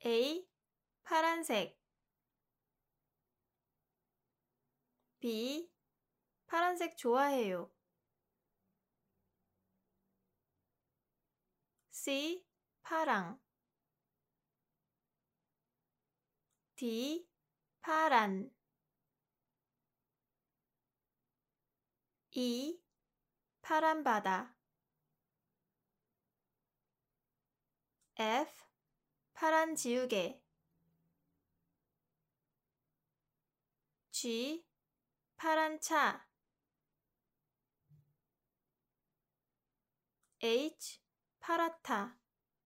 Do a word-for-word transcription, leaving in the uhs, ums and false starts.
A. 파란색 B. 파란색 좋아해요. C. 파랑 D. 파란 E. 파란 바다 F. 파란 지우개 G. 파란 차 H. 파랗다